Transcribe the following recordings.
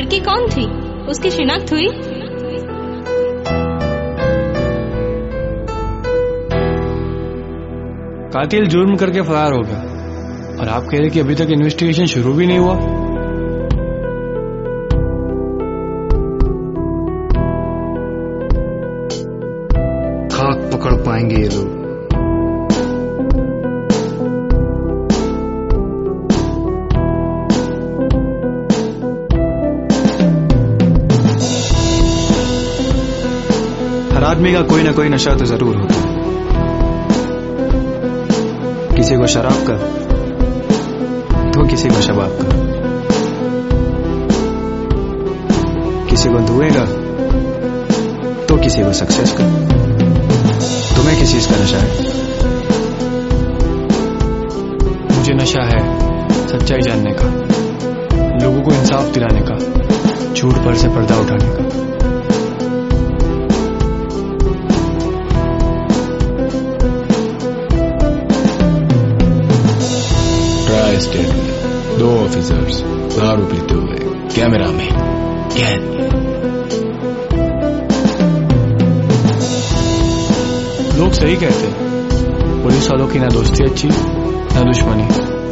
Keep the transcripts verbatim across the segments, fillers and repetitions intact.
लड़की कौन थी? उसकी शिनाख्त हुई? कातिल जुर्म करके फरार हो गया और आप कह रहे कि अभी तक इन्वेस्टिगेशन शुरू भी नहीं हुआ। खाक पकड़ पाएंगे ये लोग। हर आदमी का कोई ना कोई नशा तो जरूर होता है। किसी को शराब का तो किसी को शबाब का, किसी को धुएं का तो किसी को सक्सेस का। तुम्हें किस चीज का नशा है? मुझे नशा है सच्चाई जानने का, लोगों को इंसाफ दिलाने का, झूठ पर से पर्दा उठाने का। ट्राई स्टेट में दो ऑफिसर्स दारू पीते हुए कैमरा में कैद। लोग सही कहते हैं, पुलिस वालों की ना दोस्ती अच्छी ना दुश्मनी।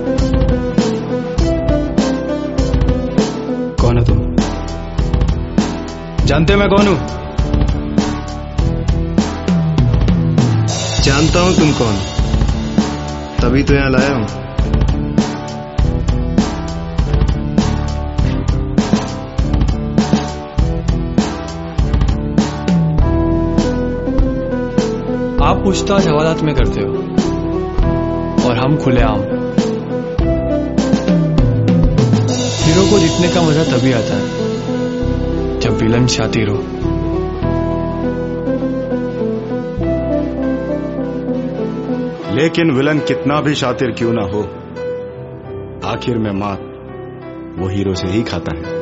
कौन हो तुम? जानते मैं कौन हूं? जानता हूं तुम कौन, तभी तो यहां लाया हूं। आप पूछताछ हवालात में करते हो और हम खुलेआम। हीरो को जीतने का मजा तभी आता है जब विलन शातिर हो। लेकिन विलन कितना भी शातिर क्यों ना हो, आखिर में मात वो हीरो से ही खाता है।